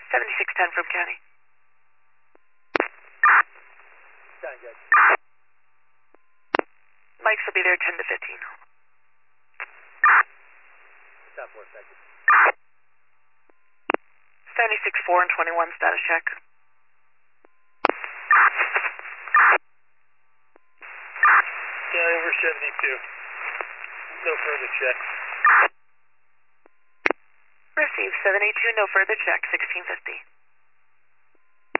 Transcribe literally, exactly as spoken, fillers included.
seventy-six ten from County. Sound good. Mike's will be there ten to fifteen. Stop for a second. seventy-six four and twenty-one status check. Yeah, over seventy-two. No further checks. Receive seven eight two, no further check, sixteen fifty.